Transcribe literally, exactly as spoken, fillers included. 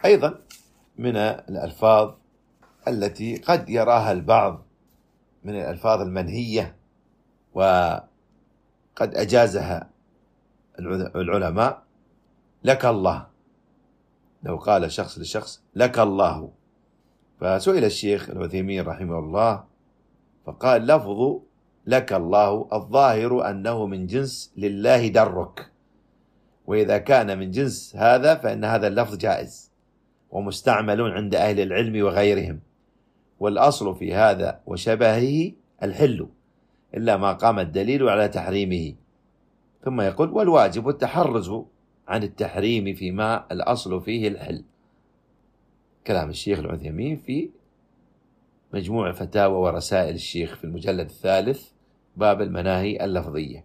أيضا من الألفاظ التي قد يراها البعض من الألفاظ المنهية وقد أجازها العلماء: لك الله. لو قال شخص لشخص لك الله، فسئل الشيخ العثيمين رحمه الله فقال: لفظ لك الله الظاهر أنه من جنس لله درك، وإذا كان من جنس هذا فإن هذا اللفظ جائز ومستعمل عند أهل العلم وغيرهم، والأصل في هذا وشبهه الحل إلا ما قام الدليل على تحريمه. ثم يقول: والواجب التحرز عن التحريم فيما الأصل فيه الحل. كلام الشيخ العثيمين في مجموع فتاوى ورسائل الشيخ في المجلد الثالث، باب المناهي اللفظية.